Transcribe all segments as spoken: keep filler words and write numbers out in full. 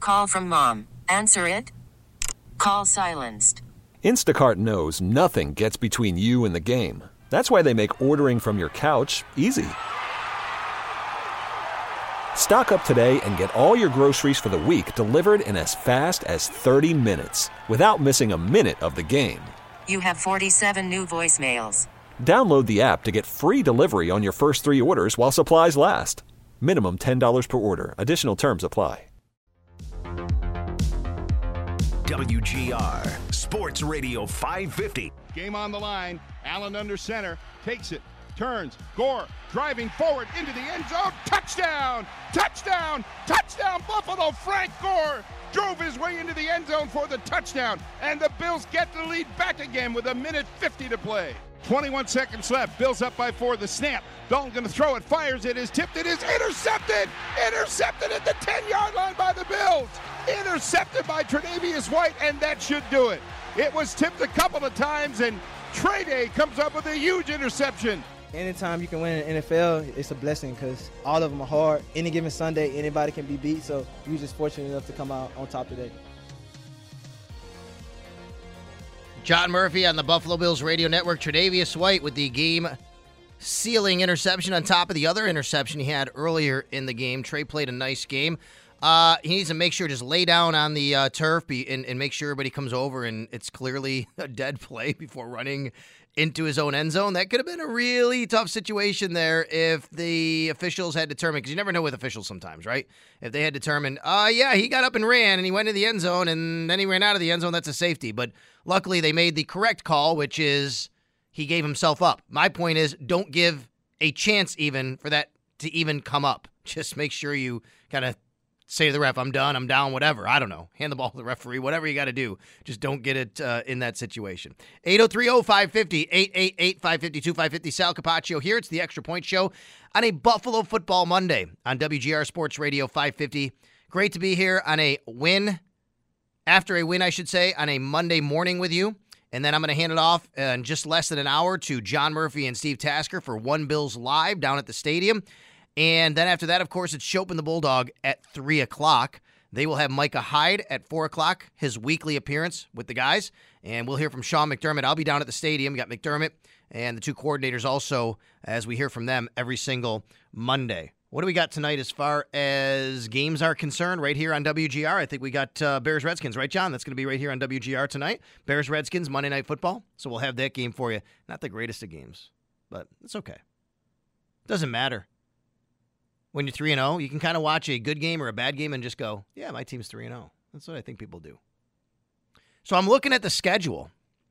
Call from mom. Answer it. Call silenced. Instacart knows nothing gets between you and the game. That's why they make ordering from your couch easy. Stock up today and get all your groceries for the week delivered in as fast as thirty minutes without missing a minute of the game. You have forty-seven new voicemails. Download the app to get free delivery on your first three orders while supplies last. Minimum ten dollars per order. Additional terms apply. W G R Sports Radio five fifty. Game on the line. Allen under center. Takes it. Turns. Gore driving forward into the end zone. Touchdown! Touchdown! Touchdown! Buffalo. Frank Gore drove his way into the end zone for the touchdown. And the Bills get the lead back again with a minute fifty to play. twenty-one seconds left. Bills up by four. The snap. Dalton going to throw it. Fires it. Is tipped. It is intercepted. Intercepted at the ten-yard line by the Bills. Intercepted by Tre'Davious White, and that should do it. It was tipped a couple of times, and Trey Day comes up with a huge interception. Anytime you can win in the N F L, it's a blessing because all of them are hard. Any given Sunday, anybody can be beat, so you're just fortunate enough to come out on top today. John Murphy on the Buffalo Bills Radio Network. Tre'Davious White with the game-sealing interception on top of the other interception he had earlier in the game. Trey played a nice game. Uh, he needs to make sure just lay down on the uh, turf be, and, and make sure everybody comes over and it's clearly a dead play before running into his own end zone. That could have been a really tough situation there if the officials had determined, because you never know with officials sometimes, right? If they had determined, uh, yeah, he got up and ran and he went to the end zone and then he ran out of the end zone, that's a safety. But luckily they made the correct call, which is he gave himself up. My point is don't give a chance even for that to even come up. Just make sure you kind of say to the ref, I'm done, I'm down, whatever. I don't know. Hand the ball to the referee, whatever you got to do. Just don't get it uh, in that situation. eight oh three oh five fifty, eight eight eight, five five two, five fifty. Sal Capaccio here. It's the Extra Point Show on a Buffalo Football Monday on W G R Sports Radio five fifty. Great to be here on a win, after a win, I should say, on a Monday morning with you. And then I'm going to hand it off in just less than an hour to John Murphy and Steve Tasker for One Bills Live down at the stadium. And then after that, of course, it's Chopin the Bulldog at three o'clock. They will have Micah Hyde at four o'clock, his weekly appearance with the guys. And we'll hear from Sean McDermott. I'll be down at the stadium. We got McDermott and the two coordinators also, as we hear from them every single Monday. What do we got tonight as far as games are concerned right here on W G R? I think we got uh, Bears-Redskins, right, John? That's going to be right here on W G R tonight. Bears-Redskins, Monday Night Football. So we'll have that game for you. Not the greatest of games, but it's okay. Doesn't matter. When you're three and oh, you can kind of watch a good game or a bad game and just go, yeah, my team's three and oh. That's what I think people do. So I'm looking at the schedule,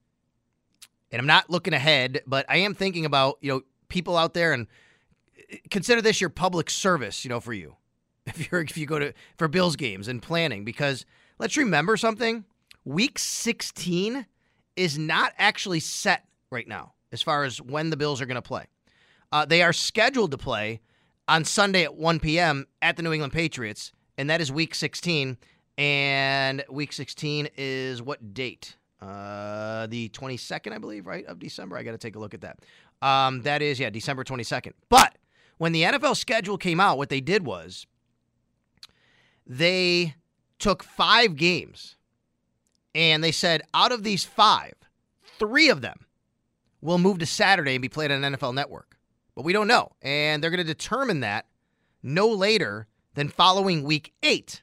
and I'm not looking ahead, but I am thinking about, you know, people out there, and consider this your public service, you know, for you. If you're if you go to for Bills games and planning, because let's remember something. Week sixteen is not actually set right now as far as when the Bills are going to play. Uh, they are scheduled to play on Sunday at one p.m. at the New England Patriots, and that is Week sixteen. And Week sixteen is what date? Uh, the twenty-second, I believe, right, of December? I got to take a look at that. Um, that is, yeah, December twenty-second. But when the N F L schedule came out, what they did was they took five games, and they said out of these five, three of them will move to Saturday and be played on N F L Network. But we don't know. And they're going to determine that no later than following week eight.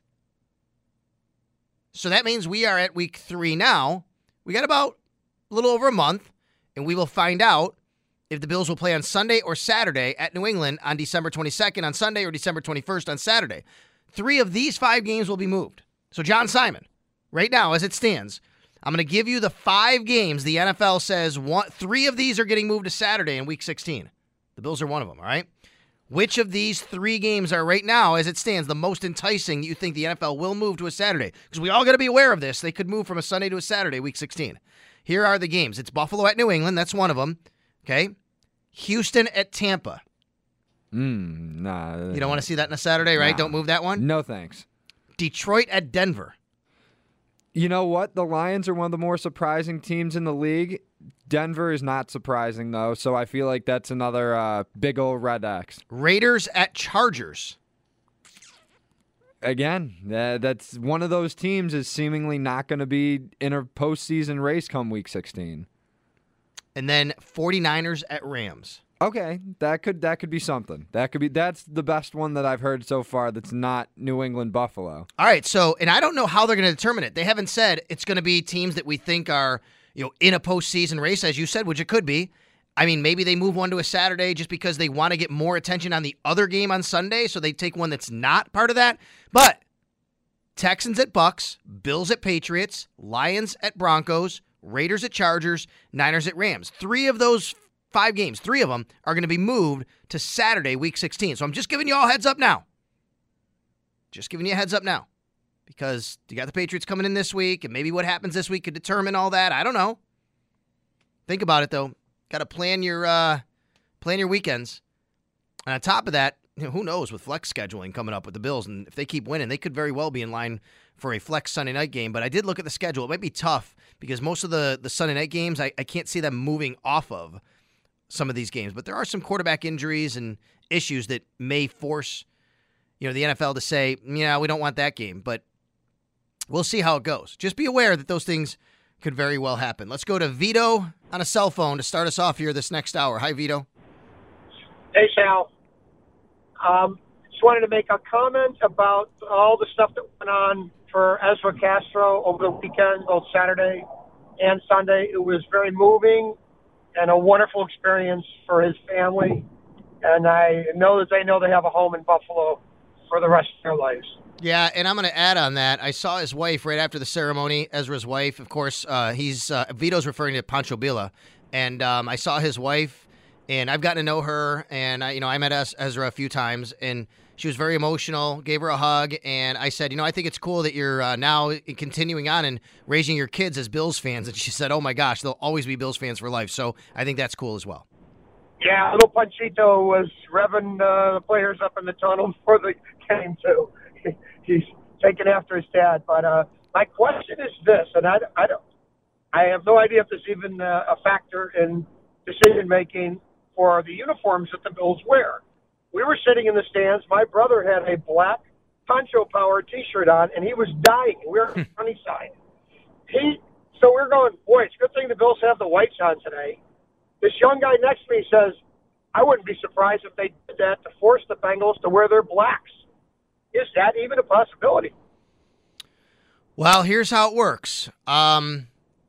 So that means we are at week three now. We got about a little over a month, and we will find out if the Bills will play on Sunday or Saturday at New England on December twenty-second on Sunday or December twenty-first on Saturday. Three of these five games will be moved. So John Simon, right now as it stands, I'm going to give you the five games the N F L says one, three of these are getting moved to Saturday in week sixteen. The Bills are one of them, all right? Which of these three games are right now, as it stands, the most enticing that you think the N F L will move to a Saturday? Because we all got to be aware of this. They could move from a Sunday to a Saturday, week sixteen. Here are the games. It's Buffalo at New England. That's one of them, okay? Houston at Tampa. Mm, nah. You don't want to see that in a Saturday, right? Nah. Don't move that one? No, thanks. Detroit at Denver. You know what? The Lions are one of the more surprising teams in the league. Denver is not surprising, though, so I feel like that's another uh, big old red X. Raiders at Chargers. again, uh, that's one of those teams is seemingly not going to be in a postseason race come week sixteen. And then 49ers at Rams. Okay, that could that could be something. That could be that's the best one that I've heard so far that's not New England Buffalo. All right, so and I don't know how they're going to determine it. They haven't said it's going to be teams that we think are, you know, in a postseason race, as you said, which it could be. I mean, maybe they move one to a Saturday just because they want to get more attention on the other game on Sunday, so they take one that's not part of that. But Texans at Bucks, Bills at Patriots, Lions at Broncos, Raiders at Chargers, Niners at Rams. Three of those five games, three of them are going to be moved to Saturday, week sixteen. So I'm just giving you all heads up now. Just giving you a heads up now. Because you got the Patriots coming in this week, and maybe what happens this week could determine all that. I don't know. Think about it, though. Got to plan your uh, plan your weekends. And on top of that, you know, who knows with flex scheduling coming up with the Bills, and if they keep winning, they could very well be in line for a flex Sunday night game. But I did look at the schedule. It might be tough because most of the, the Sunday night games, I, I can't see them moving off of some of these games. But there are some quarterback injuries and issues that may force, you know, the N F L to say, yeah, we don't want that game. But we'll see how it goes. Just be aware that those things could very well happen. Let's go to Vito on a cell phone to start us off here this next hour. Hi, Vito. Hey, Sal. Um, just wanted to make a comment about all the stuff that went on for Ezra Castro over the weekend, both Saturday and Sunday. It was very moving and a wonderful experience for his family. And I know that they know they have a home in Buffalo for the rest of their lives. Yeah, and I'm going to add on that. I saw his wife right after the ceremony, Ezra's wife. Of course, uh, he's uh, Vito's referring to Pancho Villa. And um, I saw his wife, and I've gotten to know her. And, I, you know, I met Ezra a few times, and she was very emotional, gave her a hug. And I said, you know, I think it's cool that you're uh, now continuing on and raising your kids as Bills fans. And she said, oh, my gosh, they'll always be Bills fans for life. So I think that's cool as well. Yeah, little Panchito was revving uh, the players up in the tunnel before the game, too. He's taking after his dad. But uh, my question is this, and I, I, don't, I have no idea if there's even uh, a factor in decision-making for the uniforms that the Bills wear. We were sitting in the stands. My brother had a black Poncho Power T-shirt on, and he was dying. We were on the sunny side. He, so we're going, boy, it's a good thing the Bills have the whites on today. This young guy next to me says, I wouldn't be surprised if they did that to force the Bengals to wear their blacks. Is that even a possibility? Well, here's how it works. Um,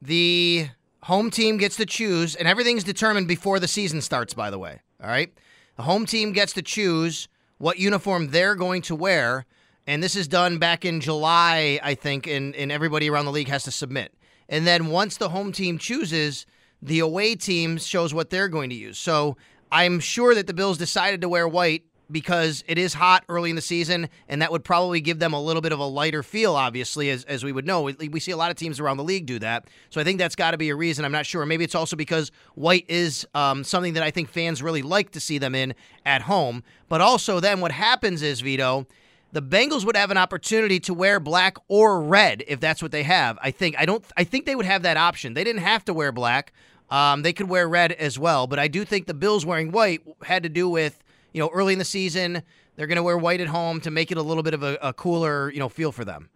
the home team gets to choose, and everything's determined before the season starts, by the way. All right? The home team gets to choose what uniform they're going to wear, and this is done back in July, I think, and, and everybody around the league has to submit. And then once the home team chooses, the away team shows what they're going to use. So I'm sure that the Bills decided to wear white because it is hot early in the season, and that would probably give them a little bit of a lighter feel, obviously, as as we would know. We, we see a lot of teams around the league do that. So I think that's got to be a reason. I'm not sure. Maybe it's also because white is um, something that I think fans really like to see them in at home. But also then what happens is, Vito, the Bengals would have an opportunity to wear black or red if that's what they have. I think I don't. I think they would have that option. They didn't have to wear black. Um, they could wear red as well. But I do think the Bills wearing white had to do with, you know, early in the season, they're going to wear white at home to make it a little bit of a, a cooler, you know, feel for them.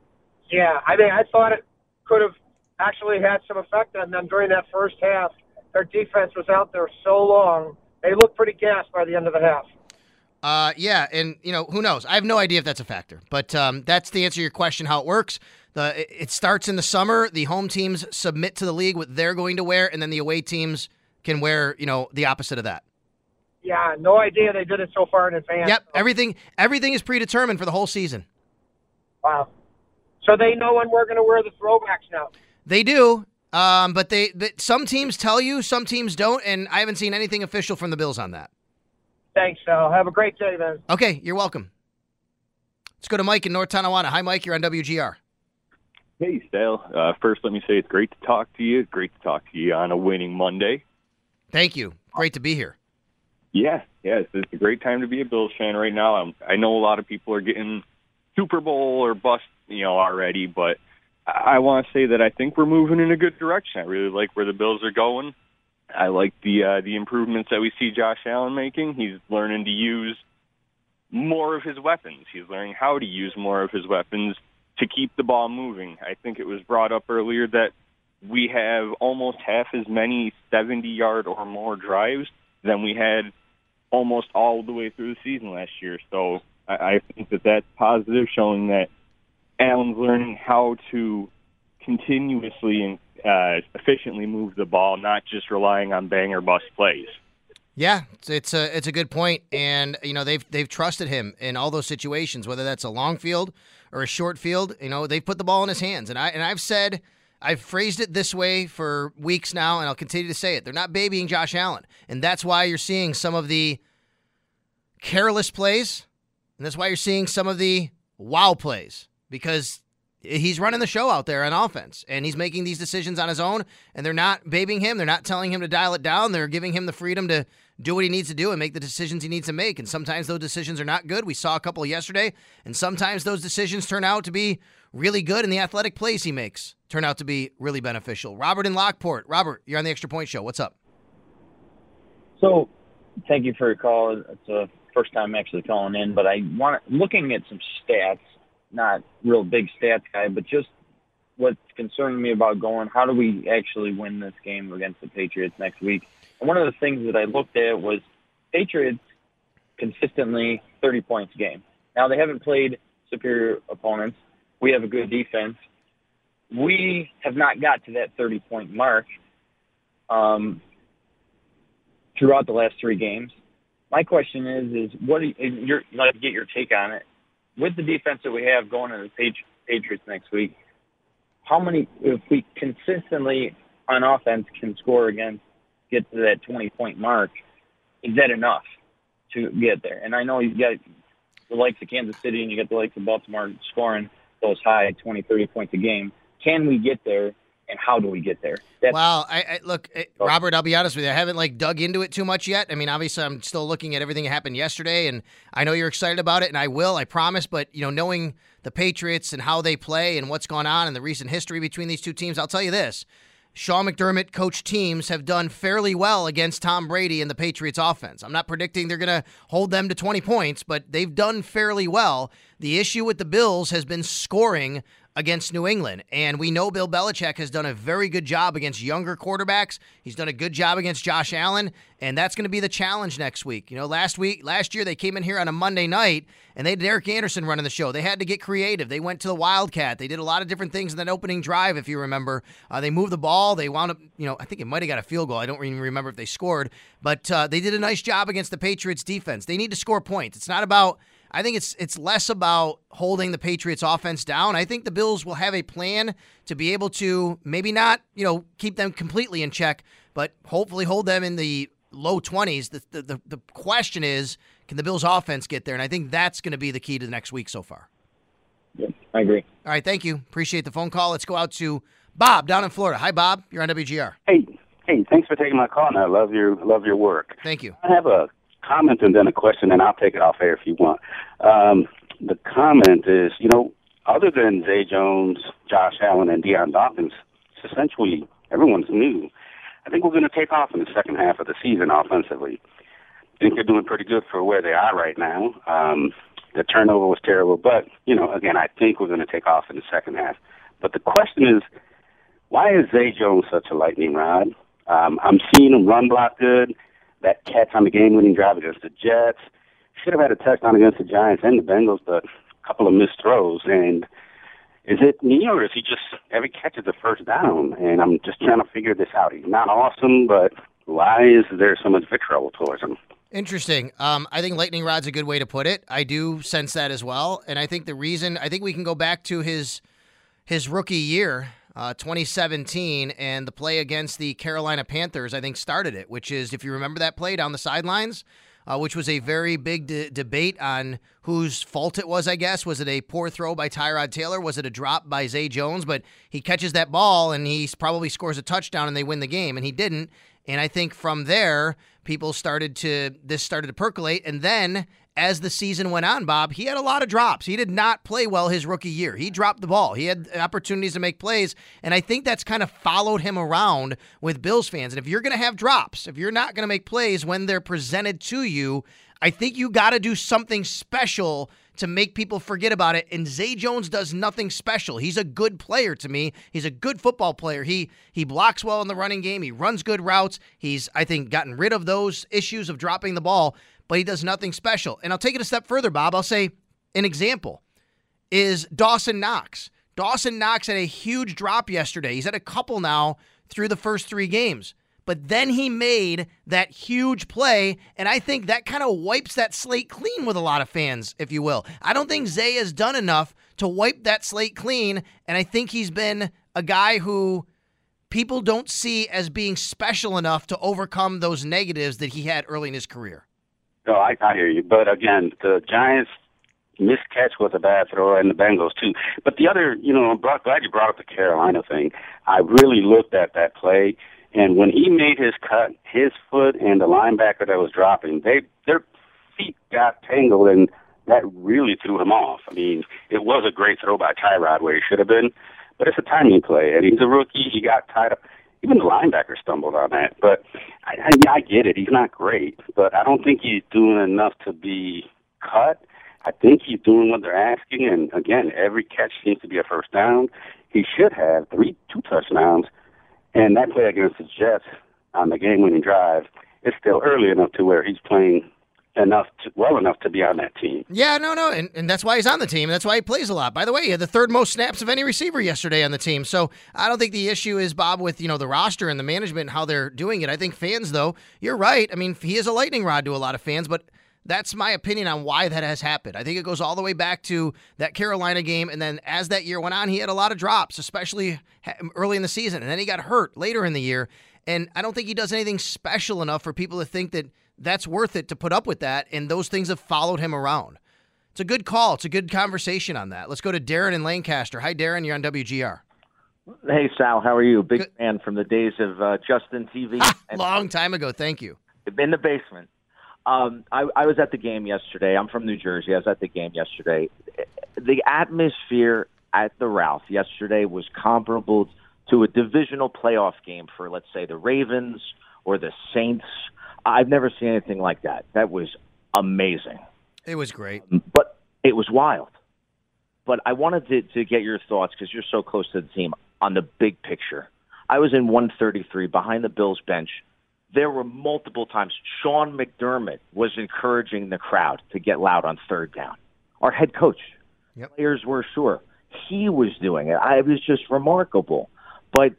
Yeah, I mean, I thought it could have actually had some effect on them during that first half. Their defense was out there so long. They looked pretty gassed by the end of the half. Uh, yeah, and, you know, who knows? I have no idea if that's a factor. But um, that's the answer to your question, how it works. The It starts in the summer. The home teams submit to the league what they're going to wear, and then the away teams can wear, you know, the opposite of that. Yeah, no idea they did it so far in advance. Yep, everything everything is predetermined for the whole season. Wow. So they know when we're going to wear the throwbacks now. They do, um, but they, they some teams tell you, some teams don't, and I haven't seen anything official from the Bills on that. Thanks, Sal. Have a great day, man. Okay, you're welcome. Let's go to Mike in North Tonawanda. Hi, Mike. You're on W G R. Hey, Sal. Uh, first, let me say it's great to talk to you. Great to talk to you on a winning Monday. Thank you. Great to be here. Yeah, yeah, it's, it's a great time to be a Bills fan right now. I'm, I know a lot of people are getting Super Bowl or bust, you know, already, but I, I want to say that I think we're moving in a good direction. I really like where the Bills are going. I like the uh, the improvements that we see Josh Allen making. He's learning to use more of his weapons. He's learning how to use more of his weapons to keep the ball moving. I think it was brought up earlier that we have almost half as many seventy-yard or more drives than we had almost all the way through the season last year. So I, I think that that's positive, showing that Allen's learning how to continuously and uh, efficiently move the ball, not just relying on bang or bust plays. Yeah, it's, it's a it's a good point, and you know they've they've trusted him in all those situations, whether that's a long field or a short field. You know they've put the ball in his hands, and I and I've said I've phrased it this way for weeks now, and I'll continue to say it. They're not babying Josh Allen, and that's why you're seeing some of the careless plays, and that's why you're seeing some of the wow plays, because he's running the show out there on offense, and he's making these decisions on his own, and they're not babying him. They're not telling him to dial it down. They're giving him the freedom to do what he needs to do and make the decisions he needs to make, and sometimes those decisions are not good. We saw a couple yesterday, and sometimes those decisions turn out to be really good, and the athletic plays he makes turn out to be really beneficial. Robert in Lockport. Robert, you're on the Extra Point Show. What's up? So, thank you for your call. It's the first time actually calling in, but I want looking at some stats, not real big stats guy, but just what's concerning me about going, how do we actually win this game against the Patriots next week? And one of the things that I looked at was Patriots consistently thirty points a game. Now, they haven't played superior opponents. We have a good defense. We have not got to that thirty-point mark um, throughout the last three games. My question is, is what do you, you're, I'd like to get your take on it. With the defense that we have going into the Patriots next week, how many, if we consistently on offense can score against, get to that twenty-point mark, is that enough to get there? And I know you've got the likes of Kansas City and you got the likes of Baltimore scoring those high twenty, thirty points a game. Can we get there, and how do we get there? That's- well, I, I look, Robert, I'll be honest with you. I haven't like dug into it too much yet. I mean, obviously, I'm still looking at everything that happened yesterday, and I know you're excited about it, and I will, I promise. But you know, knowing the Patriots and how they play and what's gone on and the recent history between these two teams, I'll tell you this: Sean McDermott coached teams have done fairly well against Tom Brady and the Patriots offense. I'm not predicting they're going to hold them to twenty points, but they've done fairly well. The issue with the Bills has been scoring against New England, and we know Bill Belichick has done a very good job against younger quarterbacks. He's done a good job against Josh Allen, and that's going to be the challenge next week. You know, last week, last year, they came in here on a Monday night, and they had Derek Anderson running the show. They had to get creative. They went to the Wildcat. They did a lot of different things in that opening drive, if you remember. Uh, they moved the ball. They wound up, you know, I think it might have got a field goal. I don't even remember if they scored, but uh, they did a nice job against the Patriots defense. They need to score points. It's not about I think it's it's less about holding the Patriots offense down. I think the Bills will have a plan to be able to maybe not, you know, keep them completely in check, but hopefully hold them in the low twenties. The the the, the question is, can the Bills offense get there? And I think that's going to be the key to the next week so far. Yeah, I agree. All right, thank you. Appreciate the phone call. Let's go out to Bob down in Florida. Hi, Bob. You're on W G R. Hey, hey, thanks for taking my call. And I love your love your work. Thank you. I have a comment and then a question, and I'll take it off air if you want. Um, the comment is, you know, other than Zay Jones, Josh Allen, and Deion Dawkins, it's essentially everyone's new. I think we're going to take off in the second half of the season offensively. I think they're doing pretty good for where they are right now. Um, the turnover was terrible, but, you know, again, I think we're going to take off in the second half. But the question is, why is Zay Jones such a lightning rod? Um, I'm seeing him run block good. That catch on the game-winning drive against the Jets. Should have had a touchdown against the Giants and the Bengals, but a couple of missed throws. And is it me, or is he just every catch is a first down? And I'm just trying to figure this out. He's not awesome, but why is there so much vitriol towards him? Interesting. Um, I think lightning rod's a good way to put it. I do sense that as well. And I think the reason, I think we can go back to his his rookie year, Uh, twenty seventeen, and the play against the Carolina Panthers, I think, started it, which is, if you remember that play down the sidelines, uh, which was a very big de- debate on whose fault it was, I guess. Was it a poor throw by Tyrod Taylor? Was it a drop by Zay Jones? But he catches that ball, and he probably scores a touchdown, and they win the game, and he didn't. And I think from there, people started to, this started to percolate, and then as the season went on, Bob, he had a lot of drops. He did not play well his rookie year. He dropped the ball. He had opportunities to make plays, and I think that's kind of followed him around with Bills fans. And if you're going to have drops, if you're not going to make plays when they're presented to you, I think you got to do something special to make people forget about it. And Zay Jones does nothing special. He's a good player to me. He's a good football player. He he blocks well in the running game. He runs good routes. He's, I think, gotten rid of those issues of dropping the ball, but he does nothing special. And I'll take it a step further, Bob. I'll say an example is Dawson Knox. Dawson Knox had a huge drop yesterday. He's had a couple now through the first three games. But then he made that huge play, and I think that kind of wipes that slate clean with a lot of fans, if you will. I don't think Zay has done enough to wipe that slate clean, and I think he's been a guy who people don't see as being special enough to overcome those negatives that he had early in his career. No, I, I hear you. But again, the Giants' missed catch was a bad throw, and the Bengals too. But the other, you know, I'm glad you brought up the Carolina thing. I really looked at that play. And when he made his cut, his foot and the linebacker that was dropping, they their feet got tangled, and that really threw him off. I mean, it was a great throw by Tyrod where he should have been, but it's a timing play, and he's a rookie. He got tied up. Even the linebacker stumbled on that. But I, I, I get it. He's not great, but I don't think he's doing enough to be cut. I think he's doing what they're asking, and again, every catch seems to be a first down. He should have three, two touchdowns. And that play against the Jets on the game-winning drive is still early enough to where he's playing enough, to, well enough to be on that team. Yeah, no, no, and, and that's why he's on the team. That's why he plays a lot. By the way, he had the third most snaps of any receiver yesterday on the team. So I don't think the issue is, Bob, with you know the roster and the management and how they're doing it. I think fans, though, you're right. I mean, he is a lightning rod to a lot of fans, but that's my opinion on why that has happened. I think it goes all the way back to that Carolina game, and then as that year went on, he had a lot of drops, especially early in the season, and then he got hurt later in the year, and I don't think he does anything special enough for people to think that that's worth it to put up with that, and those things have followed him around. It's a good call. It's a good conversation on that. Let's go to Darren in Lancaster. Hi, Darren. You're on W G R. Hey, Sal. How are you? Big good. fan from the days of uh, Justin T V. and Long time ago. Thank you. In the basement. Um, I, I was at the game yesterday. I'm from New Jersey. I was at the game yesterday. The atmosphere at the Ralph yesterday was comparable to a divisional playoff game for, let's say, the Ravens or the Saints. I've never seen anything like that. That was amazing. It was great. But it was wild. But I wanted to, to get your thoughts, because you're so close to the team, on the big picture. I was in one thirty-three behind the Bills bench. There were multiple times Sean McDermott was encouraging the crowd to get loud on third down. Our head coach, yep. Players were sure. He was doing it. I, it was just remarkable. But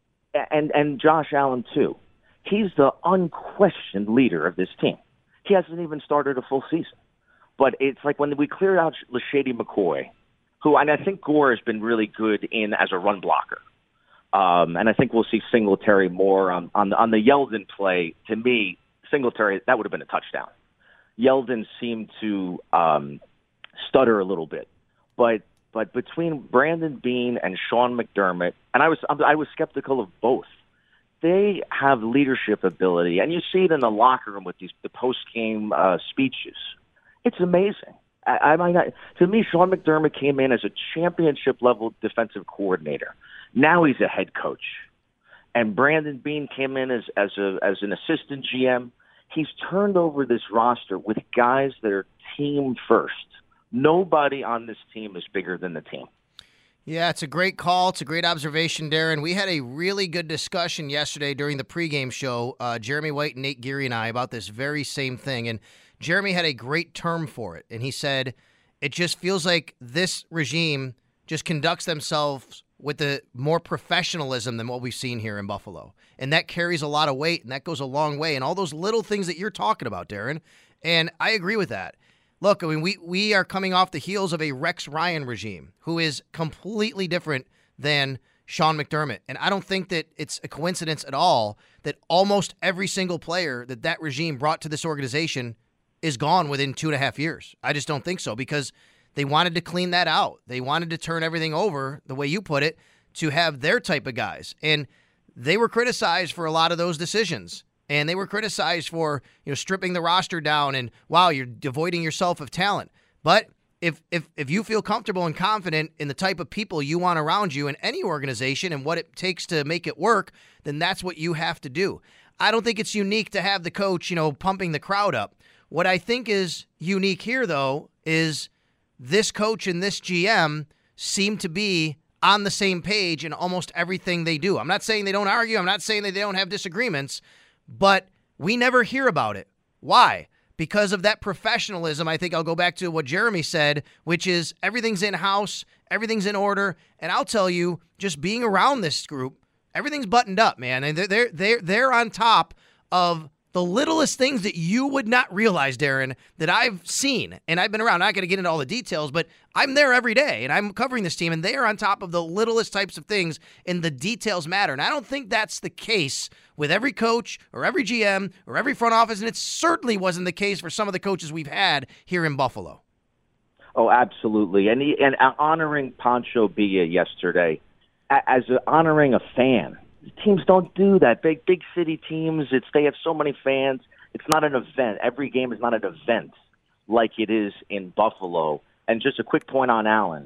and and Josh Allen, too. He's the unquestioned leader of this team. He hasn't even started a full season. But it's like when we cleared out LaShady McCoy, who, and I think Gore has been really good in as a run blocker. Um, and I think we'll see Singletary more on, on, the, on the Yeldon play. To me, Singletary, that would have been a touchdown. Yeldon seemed to um, stutter a little bit. But but between Brandon Beane and Sean McDermott, and I was I was skeptical of both, they have leadership ability. And you see it in the locker room with these the post-game uh, speeches. It's amazing. I, I might not, to me, Sean McDermott came in as a championship-level defensive coordinator. Now he's a head coach. And Brandon Beane came in as, as, a, as an assistant G M. He's turned over this roster with guys that are team first. Nobody on this team is bigger than the team. Yeah, it's a great call. It's a great observation, Darren. We had a really good discussion yesterday during the pregame show, uh, Jeremy White, Nate Geary, and I, about this very same thing. And Jeremy had a great term for it. And he said, it just feels like this regime just conducts themselves with the more professionalism than what we've seen here in Buffalo. And that carries a lot of weight, and that goes a long way. And all those little things that you're talking about, Darren, and I agree with that. Look, I mean, we, we are coming off the heels of a Rex Ryan regime who is completely different than Sean McDermott. And I don't think that it's a coincidence at all that almost every single player that that regime brought to this organization is gone within two and a half years. I just don't think so, because they wanted to clean that out. They wanted to turn everything over, the way you put it, to have their type of guys. And they were criticized for a lot of those decisions. And they were criticized for, you know, stripping the roster down and, wow, you're devoiding yourself of talent. But if if if you feel comfortable and confident in the type of people you want around you in any organization and what it takes to make it work, then that's what you have to do. I don't think it's unique to have the coach, you know, pumping the crowd up. What I think is unique here, though, is this coach and this G M seem to be on the same page in almost everything they do. I'm not saying they don't argue. I'm not saying that they don't have disagreements, but we never hear about it. Why? Because of that professionalism. I think I'll go back to what Jeremy said, which is everything's in-house, everything's in order, and I'll tell you, just being around this group, everything's buttoned up, man, and they're they're they're, they're on top of the littlest things that you would not realize, Darren, that I've seen, and I've been around. I'm not going to get into all the details, but I'm there every day, and I'm covering this team, and they are on top of the littlest types of things, and the details matter. And I don't think that's the case with every coach or every G M or every front office, and it certainly wasn't the case for some of the coaches we've had here in Buffalo. Oh, absolutely. And, he, and honoring Pancho Villa yesterday as a, honoring a fan. Teams don't do that. Big big city teams, it's they have so many fans. It's not an event. Every game is not an event like it is in Buffalo. And just a quick point on Allen.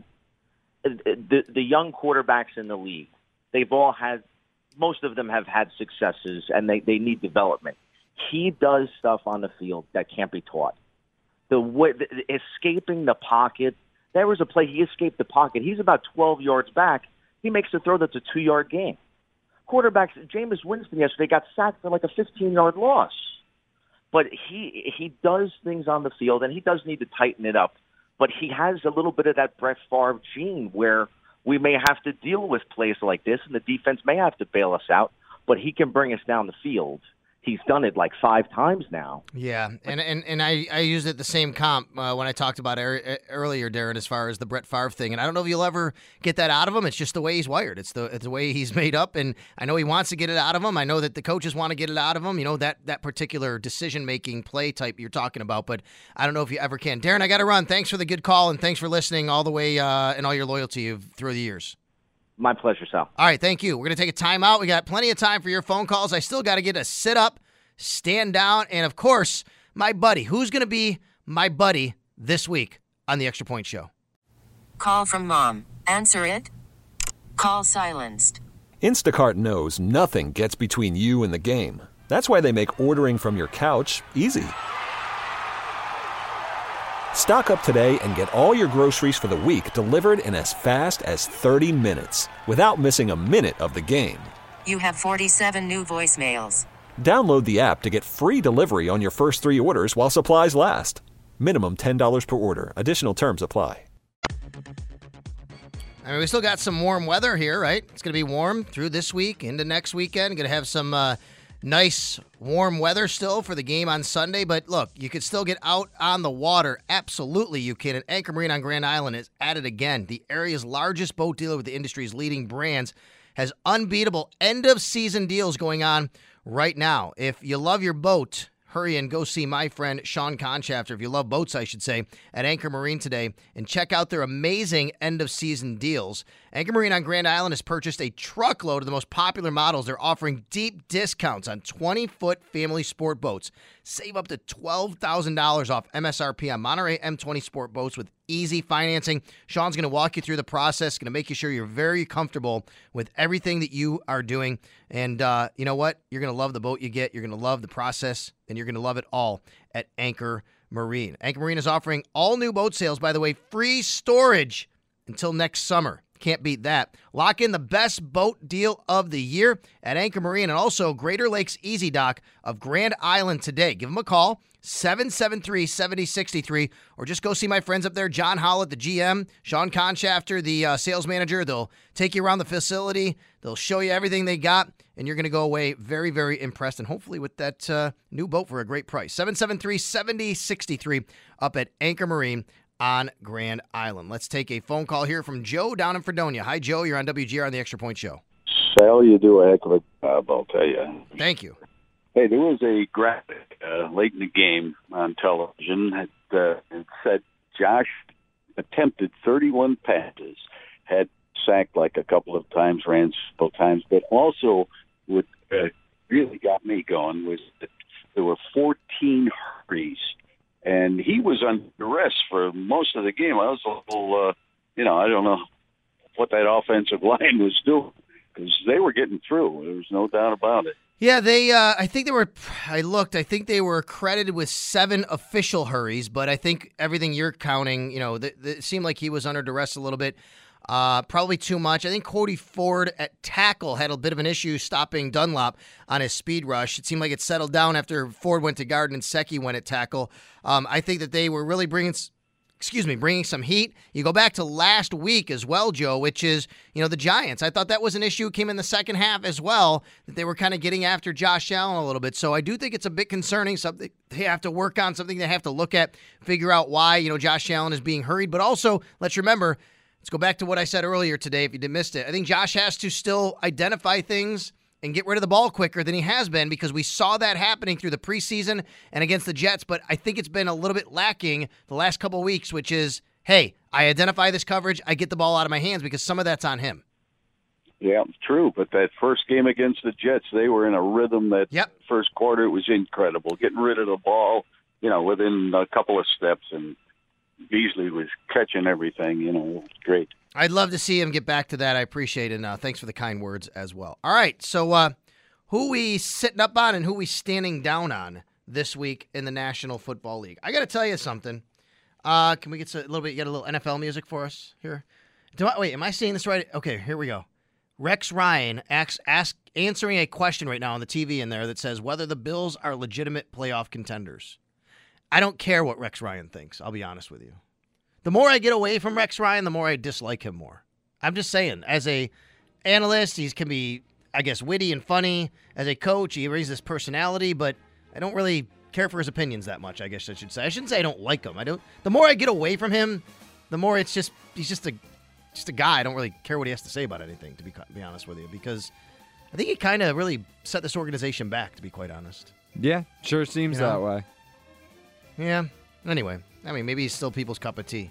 The, the young quarterbacks in the league, they've all had, most of them have had successes, and they, they need development. He does stuff on the field that can't be taught. The, way, the escaping the pocket, there was a play, he escaped the pocket. He's about twelve yards back. He makes a throw that's a two-yard gain. Quarterbacks, Jameis Winston yesterday got sacked for like a fifteen-yard loss. But he he does things on the field, and he does need to tighten it up. But he has a little bit of that Brett Favre gene where we may have to deal with plays like this, and the defense may have to bail us out, but he can bring us down the field. He's done it like five times now. Yeah, and and, and I, I used it the same comp uh, when I talked about er, earlier, Darren, as far as the Brett Favre thing. And I don't know if you'll ever get that out of him. It's just the way he's wired. It's the it's the way he's made up, and I know he wants to get it out of him. I know that the coaches want to get it out of him, you know, that, that particular decision-making play type you're talking about, but I don't know if you ever can. Darren, I got to run. Thanks for the good call, and thanks for listening all the way uh, and all your loyalty through the years. My pleasure, Sal. All right, thank you. We're going to take a timeout. We got plenty of time for your phone calls. I still got to get a sit-up, stand down, and, of course, my buddy. Who's going to be my buddy this week on the Extra Point Show? Call from mom. Answer it. Call silenced. Instacart knows nothing gets between you and the game. That's why they make ordering from your couch easy. Stock up today and get all your groceries for the week delivered in as fast as thirty minutes without missing a minute of the game. You have forty-seven new voicemails. Download the app to get free delivery on your first three orders while supplies last. Minimum ten dollars per order. Additional terms apply. I mean, we still got some warm weather here, right? It's going to be warm through this week into next weekend. Going to have some uh, nice warm weather still for the game on Sunday. But look, you could still get out on the water. Absolutely you can. And Anchor Marine on Grand Island is at it again. The area's largest boat dealer with the industry's leading brands has unbeatable end-of-season deals going on right now. If you love your boat, hurry and go see my friend Sean Conchafter, if you love boats, I should say, at Anchor Marine today, and check out their amazing end-of-season deals. Anchor Marine on Grand Island has purchased a truckload of the most popular models. They're offering deep discounts on twenty-foot family sport boats. Save up to twelve thousand dollars off M S R P on Monterey M twenty sport boats with easy financing. Sean's going to walk you through the process, going to make you sure you're very comfortable with everything that you are doing. And uh, you know what? You're going to love the boat you get. You're going to love the process, and you're going to love it all at Anchor Marine. Anchor Marine is offering all new boat sales, by the way, free storage until next summer. Can't beat that. Lock in the best boat deal of the year at Anchor Marine and also Greater Lakes Easy Dock of Grand Island today. Give them a call, seven seven three, seven oh six three, or just go see my friends up there, John Hollett, the G M, Sean Conchafter, the uh, sales manager. They'll take you around the facility. They'll show you everything they got, and you're going to go away very, very impressed, and hopefully with that uh, new boat for a great price. seven seven three, seven oh six three up at Anchor Marine on Grand Island. Let's take a phone call here from Joe down in Fredonia. Hi, Joe. You're on W G R on the Extra Point Show. Sal, you do a heck of a job, I'll tell you. Thank you. Hey, there was a graphic uh, late in the game on television that uh, it said Josh attempted thirty-one passes, had sacked like a couple of times, ran several times, but also what uh, really got me going was that there were fourteen hurries. And he was under duress for most of the game. I was a little, uh, you know, I don't know what that offensive line was doing because they were getting through. There was no doubt about it. Yeah, they. Uh, I think they were. I looked. I think they were credited with seven official hurries, but I think everything you're counting, you know, th- th- it seemed like he was under duress a little bit. Uh, probably too much. I think Cody Ford at tackle had a bit of an issue stopping Dunlop on his speed rush. It seemed like it settled down after Ford went to guard and Secchi went at tackle. Um, I think that they were really bringing. Excuse me, bringing some heat. You go back to last week as well, Joe, which is, you know, the Giants. I thought that was an issue, came in the second half as well, that they were kind of getting after Josh Allen a little bit. So I do think it's a bit concerning, something they have to work on, something they have to look at, figure out why, you know, Josh Allen is being hurried. But also, let's remember, let's go back to what I said earlier today, if you did missed it. I think Josh has to still identify things and get rid of the ball quicker than he has been, because we saw that happening through the preseason and against the Jets, but I think it's been a little bit lacking the last couple of weeks, which is, hey, I identify this coverage, I get the ball out of my hands, because some of that's on him. Yeah, true, but that first game against the Jets, they were in a rhythm that yep. first quarter, it was incredible. Getting rid of the ball, you know, within a couple of steps, and Beasley was catching everything, you know, great. I'd love to see him get back to that. I appreciate it. And uh, thanks for the kind words as well. All right, so uh, who we sitting up on and who we standing down on this week in the National Football League? I got to tell you something. Uh, can we get a little bit? Get a little N F L music for us here? Do I, wait, am I saying this right? Okay, here we go. Rex Ryan asks, ask, answering a question right now on the T V in there that says whether the Bills are legitimate playoff contenders. I don't care what Rex Ryan thinks. I'll be honest with you. The more I get away from Rex Ryan, the more I dislike him more. I'm just saying, as a analyst, he can be, I guess, witty and funny. As a coach, he raises this personality, but I don't really care for his opinions that much, I guess I should say. I shouldn't say I don't like him. I don't. The more I get away from him, the more it's just, he's just a just a guy. I don't really care what he has to say about anything, to be, to be honest with you, because I think he kind of really set this organization back, to be quite honest. Yeah, sure seems You know? that way. Yeah. Anyway, I mean, maybe he's still people's cup of tea.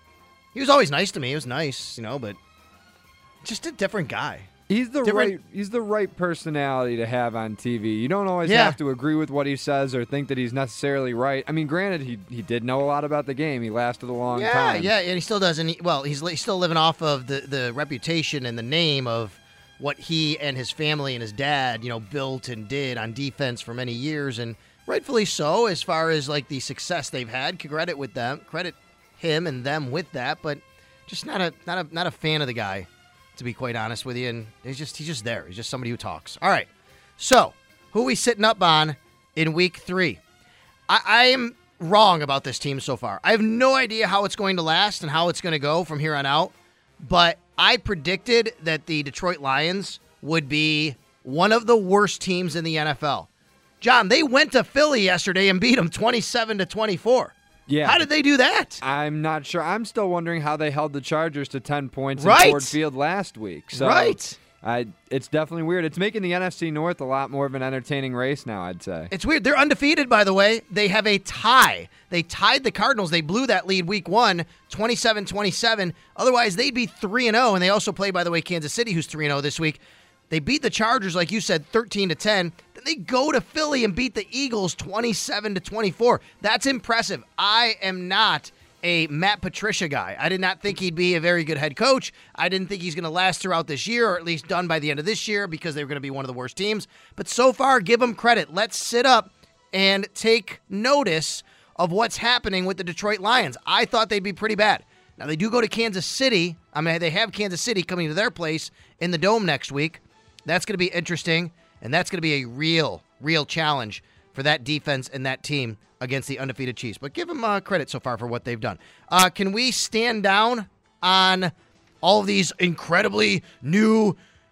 He was always nice to me. He was nice, you know, but just a different guy. He's the Different- right he's the right personality to have on T V. You don't always Yeah. have to agree with what he says or think that he's necessarily right. I mean, granted, he he did know a lot about the game. He lasted a long yeah, time. Yeah, and he still doesn't. He, well, he's, li- he's still living off of the, the reputation and the name of what he and his family and his dad, you know, built and did on defense for many years, and rightfully so, as far as like the success they've had. Credit with them, credit him and them with that, but just not a not a not a fan of the guy, to be quite honest with you. And he's just he's just there. He's just somebody who talks. All right, so who are we sitting up on in week three? I, I am wrong about this team so far. I have no idea how it's going to last and how it's going to go from here on out, but I predicted that the Detroit Lions would be one of the worst teams in the N F L. John, they went to Philly yesterday and beat them twenty-seven to twenty-four. Yeah. How did they do that? I'm not sure. I'm still wondering how they held the Chargers to ten points Right. in Ford Field last week. So Right. I, it's definitely weird. It's making the N F C North a lot more of an entertaining race now, I'd say. It's weird. They're undefeated, by the way. They have a tie. They tied the Cardinals. They blew that lead week one, twenty-seven twenty-seven. Otherwise, they'd be three and oh, and they also play, by the way, Kansas City, who's three and oh this week. They beat the Chargers, like you said, thirteen to ten. Then they go to Philly and beat the Eagles twenty-seven to twenty-four. That's impressive. I am not a Matt Patricia guy. I did not think he'd be a very good head coach. I didn't think he's going to last throughout this year, or at least done by the end of this year, because they were going to be one of the worst teams. But so far, give them credit. Let's sit up and take notice of what's happening with the Detroit Lions. I thought they'd be pretty bad. Now, they do go to Kansas City. I mean, they have Kansas City coming to their place in the Dome next week. That's going to be interesting, and that's going to be a real, real challenge for that defense and that team against the undefeated Chiefs. But give them uh, credit so far for what they've done. Uh, can we stand down on all of these incredibly new,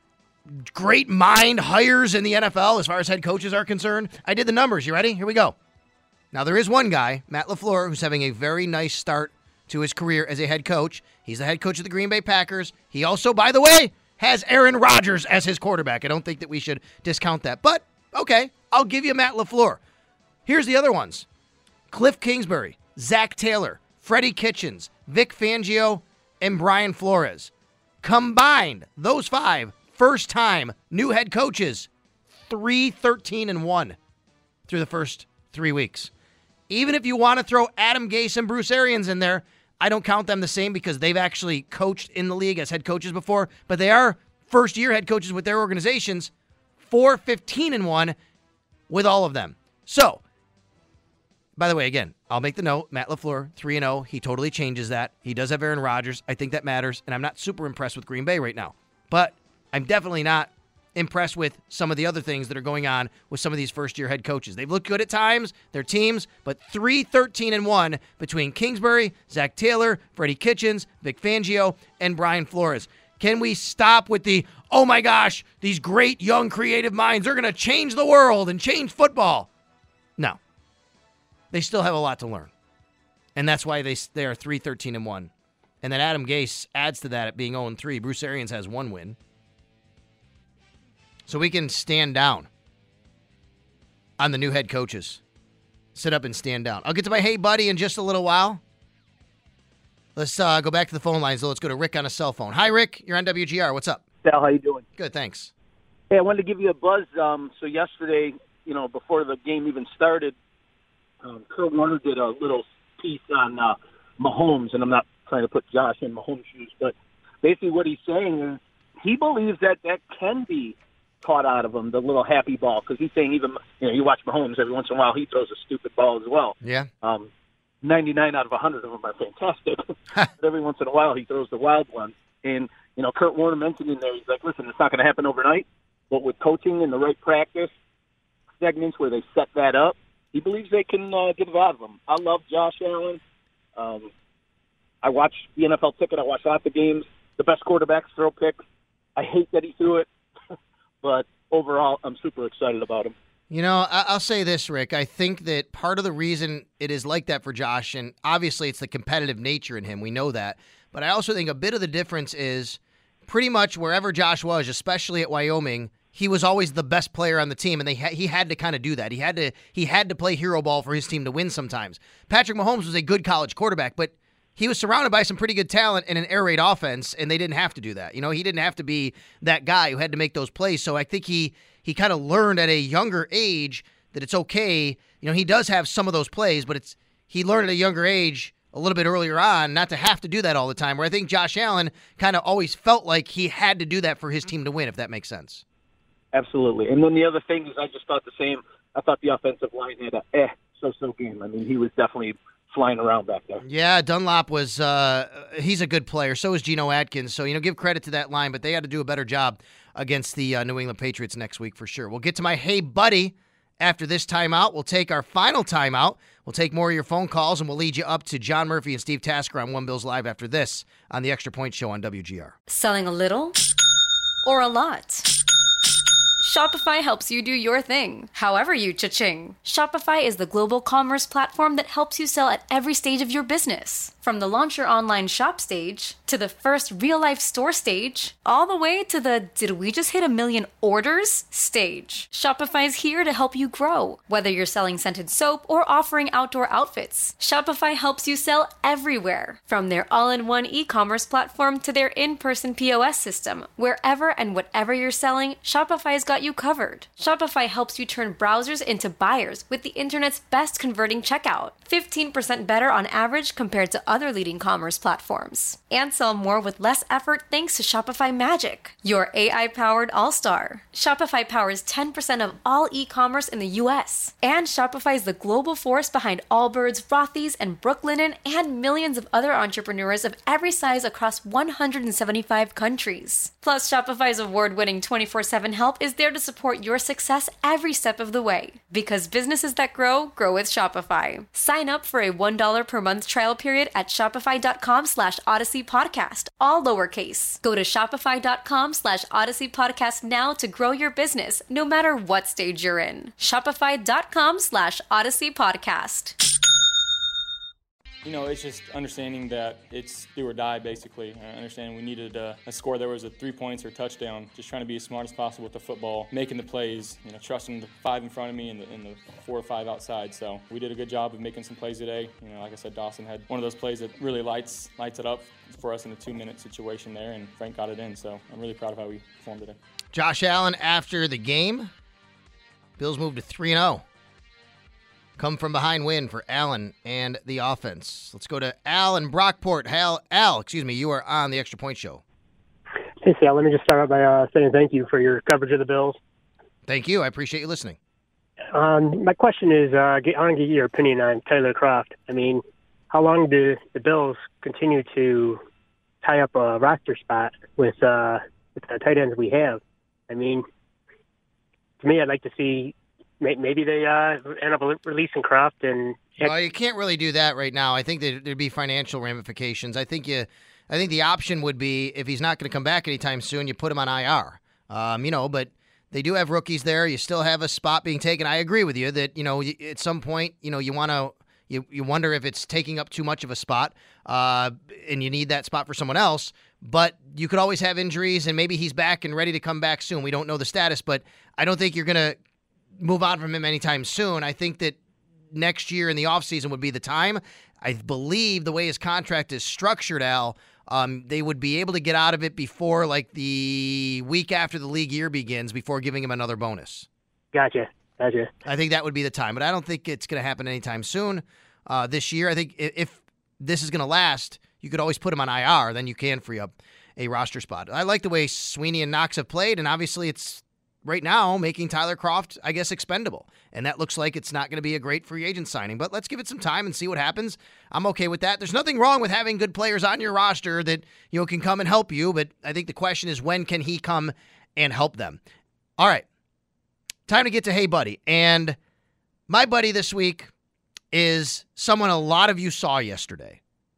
great mind hires in the N F L as far as head coaches are concerned? I did the numbers. You ready? Here we go. Now, there is one guy, Matt LaFleur, who's having a very nice start to his career as a head coach. He's the head coach of the Green Bay Packers. He also, by the way, has Aaron Rodgers as his quarterback. I don't think that we should discount that. But, okay, I'll give you Matt LaFleur. Here's the other ones. Cliff Kingsbury, Zach Taylor, Freddie Kitchens, Vic Fangio, and Brian Flores. Combined, those five, first-time new head coaches, three thirteen and one through the first three weeks. Even if you want to throw Adam Gase and Bruce Arians in there, I don't count them the same because they've actually coached in the league as head coaches before, but they are first-year head coaches with their organizations. four fifteen and one with all of them. So, by the way, again, I'll make the note. Matt LaFleur, three and oh. He totally changes that. He does have Aaron Rodgers. I think that matters, and I'm not super impressed with Green Bay right now. But I'm definitely not impressed with some of the other things that are going on with some of these first-year head coaches. They've looked good at times, their teams, but three thirteen and one between Kingsbury, Zach Taylor, Freddie Kitchens, Vic Fangio, and Brian Flores. Can we stop with the, oh my gosh, these great young creative minds, they're going to change the world and change football? No. They still have a lot to learn. And that's why they they are three thirteen and one. And then Adam Gase adds to that at being oh and three. Bruce Arians has one win. So we can stand down on the new head coaches. Sit up and stand down. I'll get to my hey buddy in just a little while. Let's uh, go back to the phone lines. So let's go to Rick on a cell phone. Hi, Rick. You're on W G R. What's up? Sal, how you doing? Good, thanks. Hey, I wanted to give you a buzz. Um, so yesterday, you know, before the game even started, um, Kurt Warner did a little piece on uh, Mahomes, and I'm not trying to put Josh in Mahomes' shoes, but basically what he's saying is he believes that that can be caught out of him, the little happy ball, because he's saying even, you know, you watch Mahomes, every once in a while he throws a stupid ball as well. Yeah. Um, ninety-nine out of one hundred of them are fantastic. But every once in a while he throws the wild one. And, you know, Kurt Warner mentioned in there, he's like, listen, it's not going to happen overnight, but with coaching and the right practice segments where they set that up, he believes they can uh, get it out of him. I love Josh Allen. Um, I watch the N F L Ticket. I watch lots of games. The best quarterbacks throw picks. I hate that he threw it, but overall, I'm super excited about him. You know, I'll say this, Rick. I think that part of the reason it is like that for Josh, and obviously it's the competitive nature in him. We know that. But I also think a bit of the difference is pretty much wherever Josh was, especially at Wyoming, he was always the best player on the team, and they ha- he had to kind of do that. He had to he had to play hero ball for his team to win sometimes. Patrick Mahomes was a good college quarterback, but he was surrounded by some pretty good talent in an air raid offense, and they didn't have to do that. You know, he didn't have to be that guy who had to make those plays. So I think he he kind of learned at a younger age that it's okay. You know, he does have some of those plays, but it's he learned at a younger age a little bit earlier on not to have to do that all the time, where I think Josh Allen kind of always felt like he had to do that for his team to win, if that makes sense. Absolutely. And then the other thing is I just thought the same. I thought the offensive line had a eh, so-so game. I mean, he was definitely flying around back there. Yeah, Dunlop was uh, he's a good player. So is Geno Atkins. So, you know, give credit to that line, but they had to do a better job against the uh, New England Patriots next week for sure. We'll get to my hey buddy after this timeout. We'll take our final timeout. We'll take more of your phone calls, and we'll lead you up to John Murphy and Steve Tasker on One Bills Live after this on the Extra Point Show on W G R. Selling a little or a lot? Shopify helps you do your thing, however you cha-ching. Shopify is the global commerce platform that helps you sell at every stage of your business. From the launch your online shop stage, to the first real-life store stage, all the way to the did we just hit a million orders stage. Shopify's here to help you grow. Whether you're selling scented soap or offering outdoor outfits, Shopify helps you sell everywhere. From their all-in-one e-commerce platform to their in-person P O S system, wherever and whatever you're selling, Shopify's got you covered. Shopify helps you turn browsers into buyers with the internet's best converting checkout. fifteen percent better on average compared to other leading commerce platforms. And sell more with less effort thanks to Shopify Magic, your A I-powered all-star. Shopify powers ten percent of all e-commerce in the U S. And Shopify is the global force behind Allbirds, Rothy's, and Brooklinen, and millions of other entrepreneurs of every size across one hundred seventy-five countries. Plus, Shopify's award-winning twenty-four seven help is there to support your success every step of the way. Because businesses that grow, grow with Shopify. Sign up for a one dollar per month trial period at shopify.com slash Odyssey Podcast, all lowercase. Go to shopify.com slash Odyssey Podcast now to grow your business, no matter what stage you're in. Shopify.com slash Odyssey Podcast. You know, it's just understanding that it's do or die, basically. I understand we needed a, a score. There was a three points or touchdown. Just trying to be as smart as possible with the football, making the plays, you know, trusting the five in front of me and the, and the four or five outside. So we did a good job of making some plays today. You know, like I said, Dawson had one of those plays that really lights lights it up for us in a two-minute situation there, and Frank got it in. So I'm really proud of how we performed today. Josh Allen after the game. Bills moved to three and oh. Come from behind win for Allen and the offense. Let's go to Al in Brockport. Al, Al, excuse me, you are on the Extra Point Show. Hey, Sal, let me just start out by uh, saying thank you for your coverage of the Bills. Thank you. I appreciate you listening. Um, my question is, uh, get, I want to get your opinion on Tyler Kroft. I mean, how long do the Bills continue to tie up a roster spot with, uh, with the tight ends we have? I mean, to me, I'd like to see may, maybe they uh, end up releasing Kroft and. Well, you can't really do that right now. I think that there'd be financial ramifications. I think you, I think the option would be if he's not going to come back anytime soon, you put him on I R. Um, you know, but they do have rookies there. You still have a spot being taken. I agree with you that you know at some point, you know, you want to you you wonder if it's taking up too much of a spot, uh, and you need that spot for someone else. But you could always have injuries, and maybe he's back and ready to come back soon. We don't know the status, but I don't think you're going to move on from him anytime soon. I think that next year in the offseason would be the time. I believe the way his contract is structured, Al, um, they would be able to get out of it before like the week after the league year begins before giving him another bonus. Gotcha. Gotcha. I think that would be the time, but I don't think it's going to happen anytime soon uh, this year. I think if this is going to last, you could always put him on I R, then you can free up a roster spot. I like the way Sweeney and Knox have played, and obviously it's right now making Tyler Kroft, I guess, expendable. And that looks like it's not going to be a great free agent signing. But let's give it some time and see what happens. I'm okay with that. There's nothing wrong with having good players on your roster that, you know, can come and help you. But I think the question is, when can he come and help them? All right. Time to get to Hey Buddy. And my buddy this week is someone a lot of you saw yesterday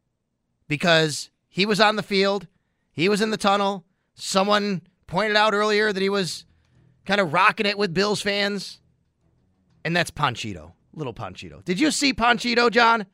because he was on the field. He was in the tunnel. Someone pointed out earlier that he was kind of rocking it with Bills fans, and that's Panchito, little Panchito. Did you see Panchito, John?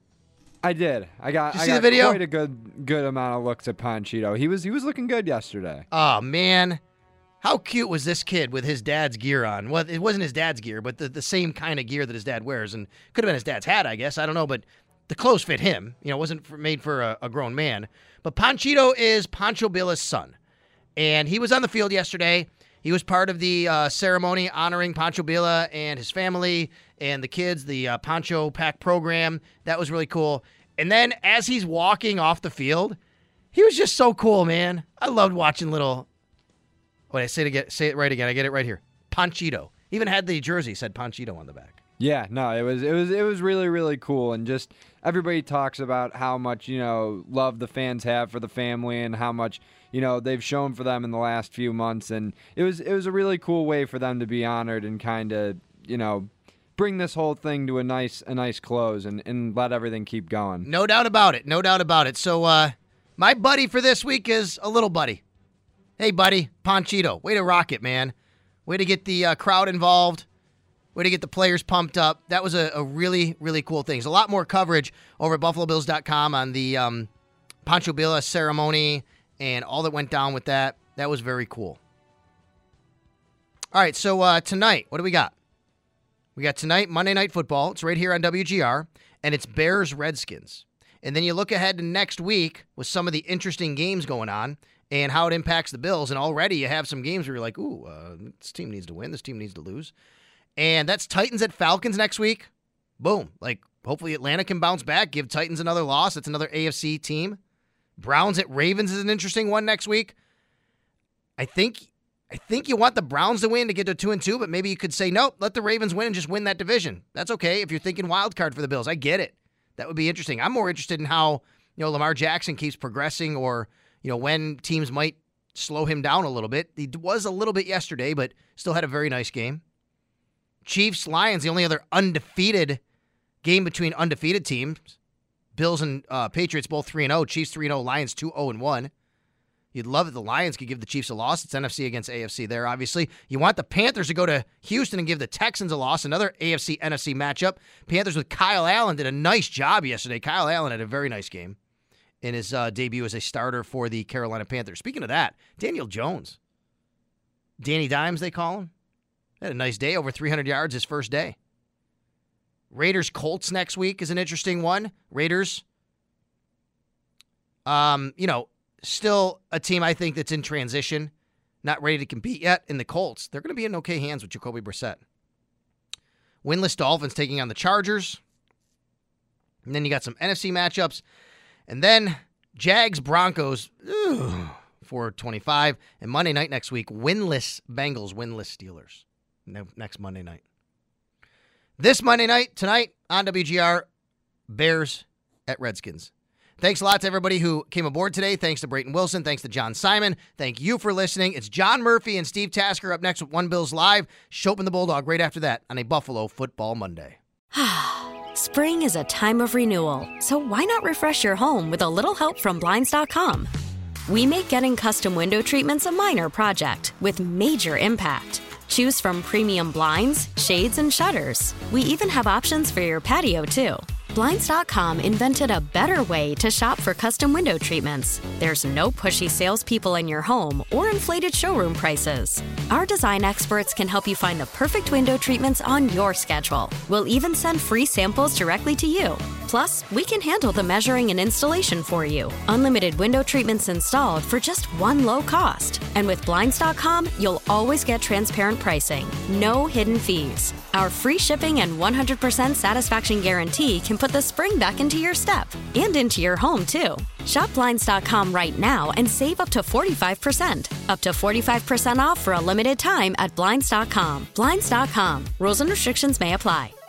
I did. I got. Did you I see got the video? Quite a good, good amount of looks at Panchito. He was, he was looking good yesterday. Oh man, how cute was this kid with his dad's gear on? Well, it wasn't his dad's gear, but the, the same kind of gear that his dad wears, and could have been his dad's hat, I guess. I don't know, but the clothes fit him. You know, it wasn't for, made for a, a grown man. But Panchito is Pancho Villa's son, and he was on the field yesterday. He was part of the uh, ceremony honoring Pancho Villa and his family and the kids, the uh, Pancho Pack program. That was really cool. And then as he's walking off the field, he was just so cool, man. I loved watching little. Wait, I say it again. Say it right again. I get it right here. Panchito. Even had the jersey said Panchito on the back. Yeah, no, it was it was it was really really cool, and just everybody talks about how much, you know, love the fans have for the family and how much, you know, they've shown for them in the last few months, and it was it was a really cool way for them to be honored and kind of, you know, bring this whole thing to a nice a nice close and, and let everything keep going. No doubt about it. No doubt about it. So uh, my buddy for this week is a little buddy. Hey, buddy, Panchito, way to rock it, man. Way to get the uh, crowd involved. Way to get the players pumped up. That was a, a really, really cool thing. There's a lot more coverage over at Buffalo Bills dot com on the um, Pancho Villa ceremony and all that went down with that. That was very cool. All right, so uh, tonight, what do we got? We got tonight, Monday Night Football. It's right here on W G R, and it's Bears-Redskins. And then you look ahead to next week with some of the interesting games going on and how it impacts the Bills. And already you have some games where you're like, ooh, uh, this team needs to win, this team needs to lose. And that's Titans at Falcons next week. Boom. Like, hopefully Atlanta can bounce back, give Titans another loss. That's another A F C team. Browns at Ravens is an interesting one next week. I think I think you want the Browns to win to get to two and two, but maybe you could say, nope, let the Ravens win and just win that division. That's okay if you're thinking wild card for the Bills. I get it. That would be interesting. I'm more interested in how, you know, Lamar Jackson keeps progressing, or, you know, when teams might slow him down a little bit. He was a little bit yesterday, but still had a very nice game. Chiefs, Lions, the only other undefeated game between undefeated teams. Bills and uh, Patriots both three and oh. Chiefs three and oh. Lions two oh and one. You'd love if the Lions could give the Chiefs a loss. It's N F C against A F C there, obviously. You want the Panthers to go to Houston and give the Texans a loss. Another A F C N F C matchup. Panthers with Kyle Allen did a nice job yesterday. Kyle Allen had a very nice game in his uh, debut as a starter for the Carolina Panthers. Speaking of that, Daniel Jones. Danny Dimes, they call him. Had a nice day, over three hundred yards his first day. Raiders Colts next week is an interesting one. Raiders, um, you know, still a team I think that's in transition, not ready to compete yet. In the Colts, they're going to be in okay hands with Jacoby Brissett. Winless Dolphins taking on the Chargers. And then you got some N F C matchups. And then Jags Broncos, ugh, four twenty-five. And Monday night next week, winless Bengals, winless Steelers. no, next Monday night. This Monday night, tonight on W G R, Bears at Redskins. Thanks a lot to everybody who came aboard today. Thanks to Brayton Wilson. Thanks to John Simon. Thank you for listening. It's John Murphy and Steve Tasker up next with One Bills Live. Chopin the Bulldog right after that on a Buffalo Football Monday. Spring is a time of renewal, so why not refresh your home with a little help from Blinds dot com? We make getting custom window treatments a minor project with major impact. Choose from premium blinds, shades, and shutters. We even have options for your patio, too. Blinds dot com invented a better way to shop for custom window treatments. There's no pushy salespeople in your home or inflated showroom prices. Our design experts can help you find the perfect window treatments on your schedule. We'll even send free samples directly to you. Plus, we can handle the measuring and installation for you. Unlimited window treatments installed for just one low cost. And with Blinds dot com, you'll always get transparent pricing. No hidden fees. Our free shipping and one hundred percent satisfaction guarantee can put the spring back into your step and into your home, too. Shop Blinds dot com right now and save up to forty-five percent. Up to forty-five percent off for a limited time at Blinds dot com. Blinds dot com. Rules and restrictions may apply.